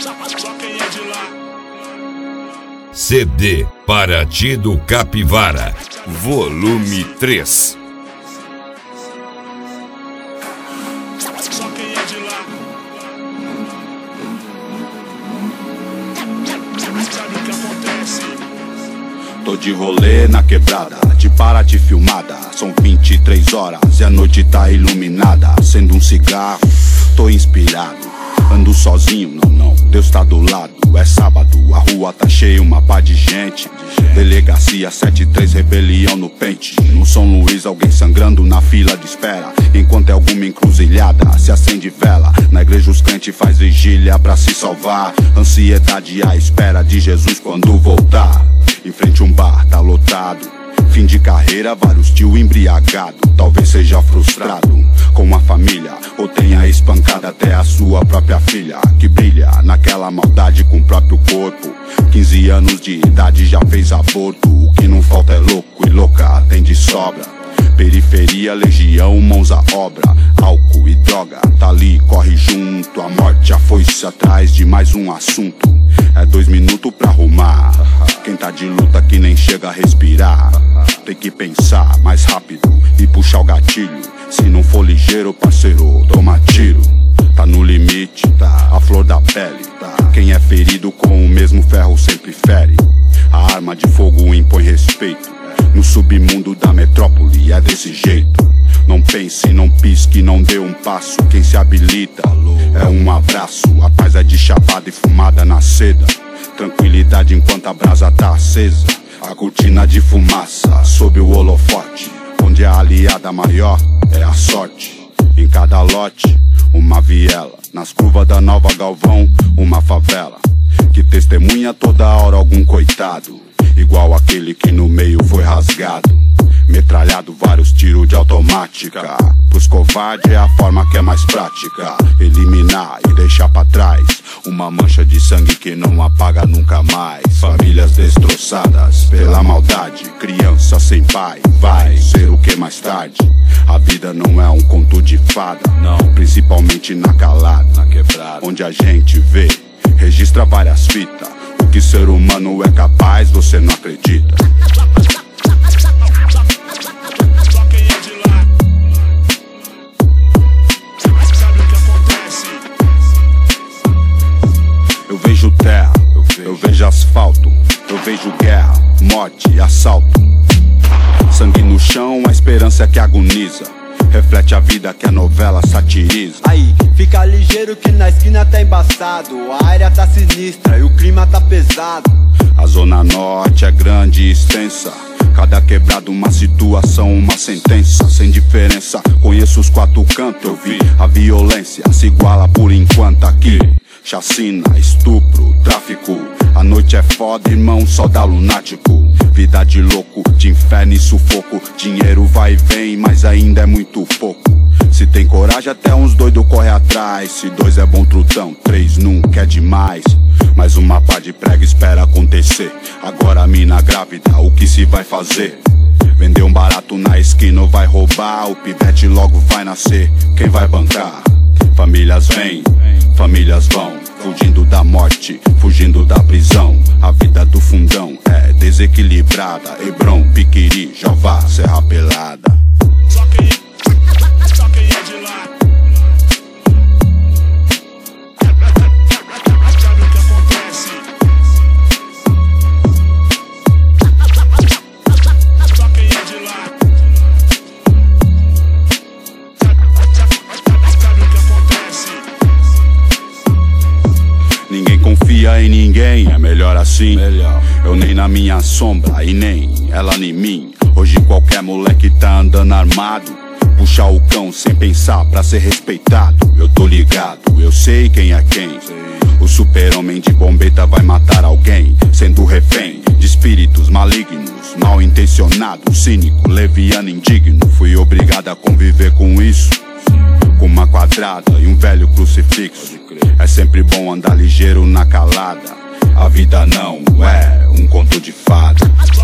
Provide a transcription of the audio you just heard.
CD Paraty do Capivara, volume 3. Só quem é de lá sabe o que acontece. Tô de rolê na quebrada, de Paraty filmada. São 23 horas e a noite tá iluminada. Acendo um cigarro, tô inspirado. Ando sozinho, não, Deus tá do lado. É sábado, a rua tá cheia, uma pá de gente. Delegacia 73, rebelião no pente. No São Luís, alguém sangrando na fila de espera. Enquanto é alguma encruzilhada, se acende vela. Na igreja os crentes faz vigília pra se salvar. Ansiedade à espera de Jesus quando voltar. Em frente um bar, tá lotado. Fim de carreira, vários tio embriagado. Talvez seja frustrado com a família, ou tenha espancado até a sua própria filha, que brilha naquela maldade com o próprio corpo. 15 anos de idade já fez aborto. O que não falta é louco e louca, tem de sobra. Periferia, legião, mãos à obra. Álcool e droga, tá ali, corre junto. A morte, a foice atrás de mais um assunto. É 2 minutos pra arrumar. Quem tá de luta que nem chega a respirar. Tem que pensar mais rápido e puxar o gatilho. Se não for ligeiro, parceiro, toma tiro. Tá no limite, tá a flor da pele, tá. Quem é ferido com o mesmo ferro sempre fere. A arma de fogo impõe respeito. No submundo da metrópole é desse jeito. Não pense, não pisque, não dê um passo. Quem se habilita é um abraço. A paz é de chapada e fumada na seda. Tranquilidade enquanto a brasa tá acesa. A cortina de fumaça sob o holofote. Onde a aliada maior é a sorte. Em cada lote, uma viela. Nas curvas da Nova Galvão, uma favela. Que testemunha toda hora algum coitado. Igual aquele que no meio foi rasgado. Metralhado, vários tiros de automática. Pros covardes é a forma que é mais prática. Eliminar e deixar pra trás uma mancha de sangue que não apaga nunca mais. Famílias destroçadas pela maldade. Criança sem pai, vai ser o que mais tarde. A vida não é um conto de fada, não. Principalmente na calada, na quebrada, onde a gente vê, registra várias fitas. O que ser humano é capaz, você não acredita. Só quem é de lá sabe o que acontece. Eu vejo terra, eu vejo asfalto. Eu vejo guerra, morte, assalto. Sangue no chão, a esperança é que agoniza. Reflete a vida que a novela satiriza. Aí, fica ligeiro que na esquina tá embaçado. A área tá sinistra e o clima tá pesado. A zona norte é grande e extensa. Cada quebrada uma situação, uma sentença. Sem diferença, conheço os 4 cantos. Eu vi a violência se iguala por enquanto aqui. Chacina, estupro, tráfico. A noite é foda, irmão, só dá lunático. Vida de louco, de inferno e sufoco. Dinheiro vai e vem, mas ainda é muito pouco. Se tem coragem até uns doidos corre atrás. Se 2 é bom trutão, 3 nunca é demais. Mais uma pá de prego espera acontecer. Agora a mina grávida, o que se vai fazer? Vender um barato na esquina ou vai roubar? O pivete logo vai nascer, quem vai bancar? Famílias vêm, famílias vão. Fugindo da morte, fugindo da prisão. A vida do fundão é desequilibrada. Hebron, Piquiri, Jová, Serra Pelada. Só quem é de lá sabe o que acontece. Só quem é de lá sabe o que acontece. Ninguém confia em ninguém, é melhor assim. Eu nem na minha sombra e nem ela em mim. Hoje qualquer moleque tá andando armado. Puxar o cão sem pensar pra ser respeitado. Eu tô ligado, eu sei quem é quem. O super-homem de bombeta vai matar alguém, sendo refém de espíritos malignos, mal intencionado, cínico, leviano, indigno. Fui obrigado a conviver com isso. Com uma quadrada e um velho crucifixo. É sempre bom andar ligeiro na calada. A vida não é um conto de fada.